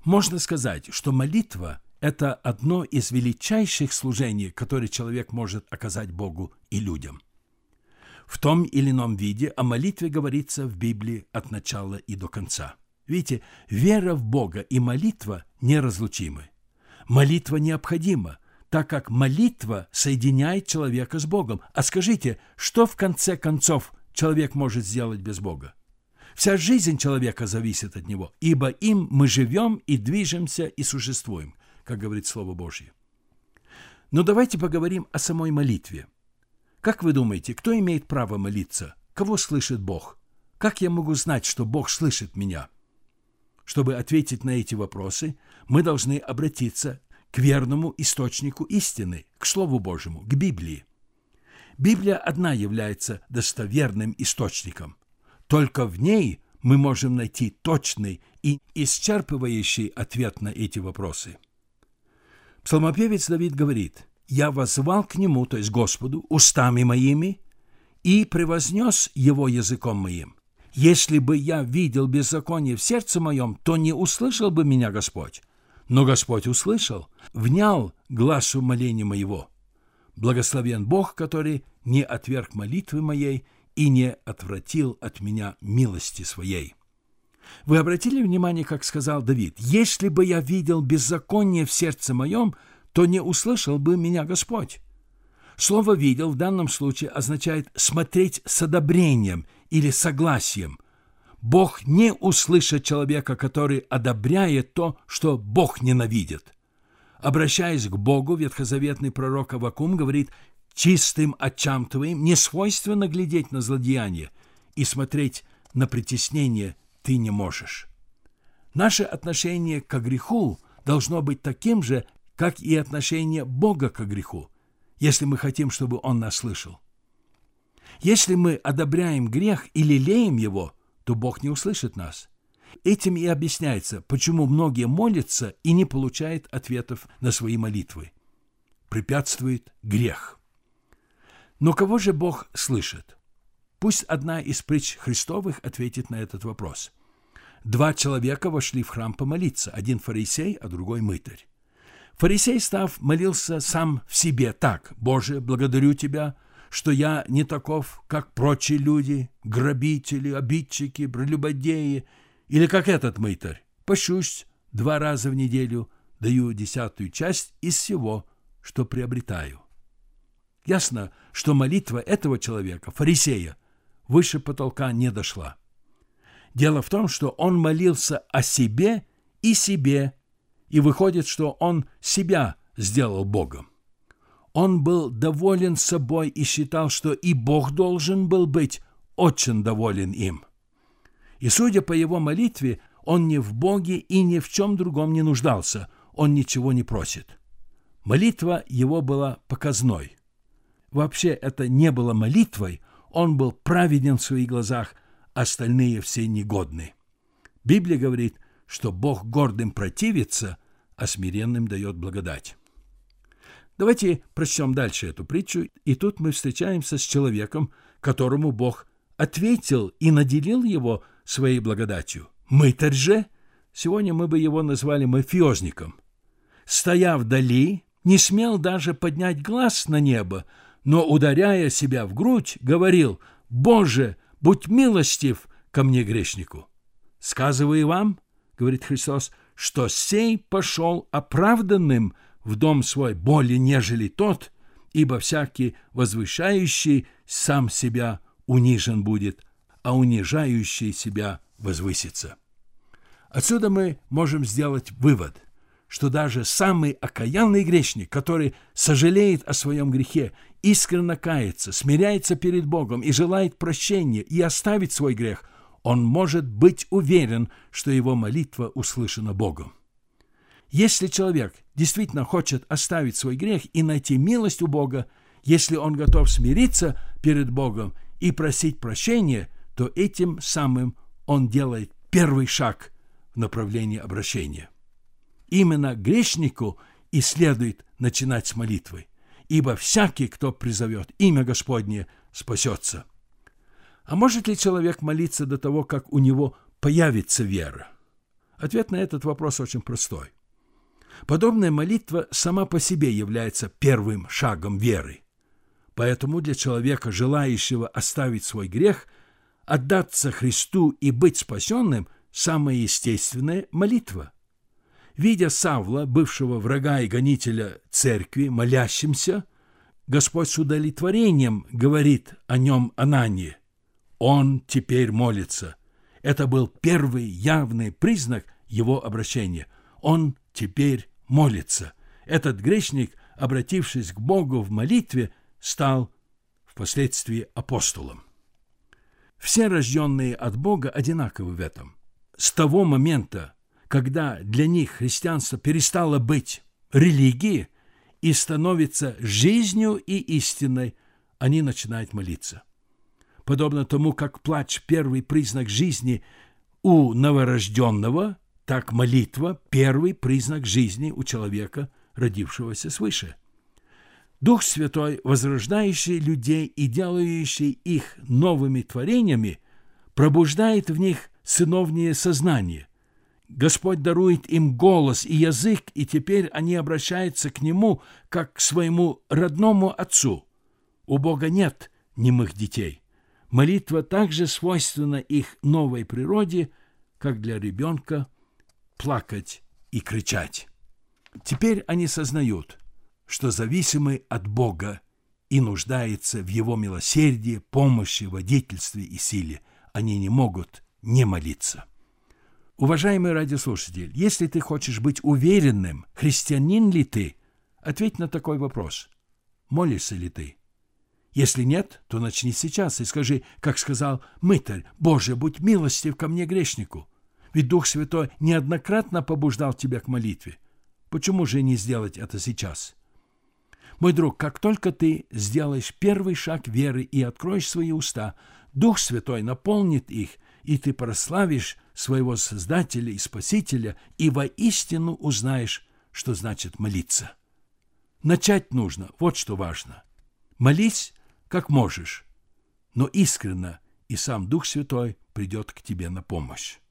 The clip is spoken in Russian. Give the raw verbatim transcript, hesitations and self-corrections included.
Можно сказать, что молитва – это одно из величайших служений, которое человек может оказать Богу и людям. В том или ином виде о молитве говорится в Библии от начала и до конца. Видите, вера в Бога и молитва неразлучимы. Молитва необходима, так как молитва соединяет человека с Богом. А скажите, что в конце концов человек может сделать без Бога? Вся жизнь человека зависит от Него, ибо им мы живем и движемся и существуем, как говорит Слово Божье. Но давайте поговорим о самой молитве. Как вы думаете, кто имеет право молиться? Кого слышит Бог? Как я могу знать, что Бог слышит меня? Чтобы ответить на эти вопросы, мы должны обратиться к верному источнику истины, к Слову Божьему, к Библии. Библия одна является достоверным источником. Только в ней мы можем найти точный и исчерпывающий ответ на эти вопросы. Псалмопевец Давид говорит: «Я воззвал к Нему, то есть Господу, устами моими, и превознес Его языком моим. Если бы я видел беззаконие в сердце моем, то не услышал бы меня Господь. Но Господь услышал, внял гласу моления моего. Благословен Бог, который не отверг молитвы моей и не отвратил от меня милости своей». Вы обратили внимание, как сказал Давид: «Если бы я видел беззаконие в сердце моем, то не услышал бы меня Господь». Слово «видел» в данном случае означает смотреть с одобрением или согласием. Бог не услышит человека, который одобряет то, что Бог ненавидит. Обращаясь к Богу, ветхозаветный пророк Аввакум говорит: «Чистым очам твоим не свойственно глядеть на злодеяние, и смотреть на притеснение ты не можешь». Наше отношение к греху должно быть таким же, как и отношение Бога к греху, если мы хотим, чтобы Он нас слышал. Если мы одобряем грех и лелеем его, то Бог не услышит нас. Этим и объясняется, почему многие молятся и не получают ответов на свои молитвы. Препятствует грех. Но кого же Бог слышит? Пусть одна из притч Христовых ответит на этот вопрос. Два человека вошли в храм помолиться, один фарисей, а другой мытарь. Фарисей, став, молился сам в себе так: «Боже, благодарю Тебя, что я не таков, как прочие люди, грабители, обидчики, прелюбодеи, или как этот мытарь. Пощусь два раза в неделю, даю десятую часть из всего, что приобретаю». Ясно, что молитва этого человека, фарисея, выше потолка не дошла. Дело в том, что он молился о себе и себе, и выходит, что он себя сделал Богом. Он был доволен собой и считал, что и Бог должен был быть очень доволен им. И, судя по его молитве, он ни в Боге и ни в чем другом не нуждался, он ничего не просит. Молитва его была показной. Вообще это не было молитвой, он был праведен в своих глазах, остальные все негодны. Библия говорит, что Бог гордым противится, а смиренным дает благодать. Давайте прочтем дальше эту притчу, и тут мы встречаемся с человеком, которому Бог ответил и наделил его своей благодатью. Мытарь же, сегодня мы бы его назвали мафиозником, стоя вдали, не смел даже поднять глаз на небо, но, ударяя себя в грудь, говорил: «Боже, будь милостив ко мне, грешнику». «Сказываю вам, — говорит Христос, — что сей пошел оправданным в дом свой более, нежели тот, ибо всякий возвышающий сам себя унижен будет, а унижающий себя возвысится». Отсюда мы можем сделать вывод, что даже самый окаянный грешник, который сожалеет о своем грехе, искренне кается, смиряется перед Богом и желает прощения и оставить свой грех, он может быть уверен, что его молитва услышана Богом. Если человек действительно хочет оставить свой грех и найти милость у Бога, если он готов смириться перед Богом и просить прощения, то этим самым он делает первый шаг в направлении обращения. Именно грешнику и следует начинать с молитвы, ибо всякий, кто призовет имя Господне, спасется. А может ли человек молиться до того, как у него появится вера? Ответ на этот вопрос очень простой. Подобная молитва сама по себе является первым шагом веры. Поэтому для человека, желающего оставить свой грех, отдаться Христу и быть спасенным – самая естественная молитва. Видя Савла, бывшего врага и гонителя церкви, молящимся, Господь с удовлетворением говорит о нем Анании. Он теперь молится. Это был первый явный признак его обращения. Он теперь молится. Этот грешник, обратившись к Богу в молитве, стал впоследствии апостолом. Все рожденные от Бога одинаковы в этом. С того момента, когда для них христианство перестало быть религией и становится жизнью и истиной, они начинают молиться. Подобно тому, как плач – первый признак жизни у новорожденного, так молитва – первый признак жизни у человека, родившегося свыше. Дух Святой, возрождающий людей и делающий их новыми творениями, пробуждает в них сыновнее сознание. Господь дарует им голос и язык, и теперь они обращаются к Нему, как к своему родному Отцу. У Бога нет немых детей. Молитва также свойственна их новой природе, как для ребенка плакать и кричать. Теперь они сознают, что зависимы от Бога и нуждаются в Его милосердии, помощи, водительстве и силе. Они не могут не молиться. Уважаемый радиослушатель, если ты хочешь быть уверенным, христианин ли ты, ответь на такой вопрос. Молишься ли ты? Если нет, то начни сейчас и скажи, как сказал мытарь: «Боже, будь милостив ко мне, грешнику». Ведь Дух Святой неоднократно побуждал тебя к молитве. Почему же не сделать это сейчас? Мой друг, как только ты сделаешь первый шаг веры и откроешь свои уста, Дух Святой наполнит их, и ты прославишь своего Создателя и Спасителя, и воистину узнаешь, что значит молиться. Начать нужно, вот что важно. Молись, как можешь, но искренно, и сам Дух Святой придет к тебе на помощь.